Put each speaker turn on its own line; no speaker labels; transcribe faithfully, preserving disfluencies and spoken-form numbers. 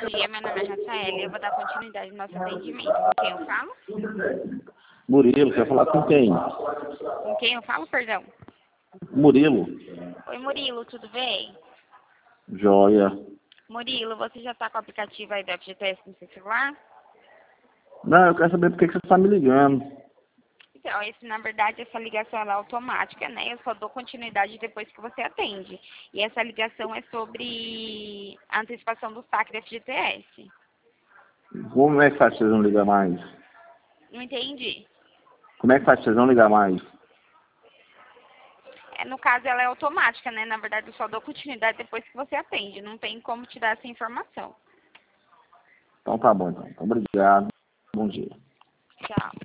dia, meu nome é Rafael e eu vou dar continuidade no nosso atendimento. Com quem eu falo?
Murilo, quer falar com quem?
Com quem eu falo, perdão?
Murilo.
Oi, Murilo, tudo bem?
Joia.
Murilo, você já está com o aplicativo aí do F G T S no seu celular?
Não, eu quero saber por que que você está me ligando.
Então, esse, na verdade, essa ligação ela é automática, né? Eu só dou continuidade depois que você atende. E essa ligação é sobre a antecipação do saque do F G T S.
Como é que faz pra vocês não ligar mais?
Não entendi.
Como é que faz pra vocês não ligar mais?
É, no caso, ela é automática, né? Na verdade, eu só dou continuidade depois que você atende. Não tem como te dar essa informação.
Então tá bom, então. Obrigado. Bom dia.
Tchau.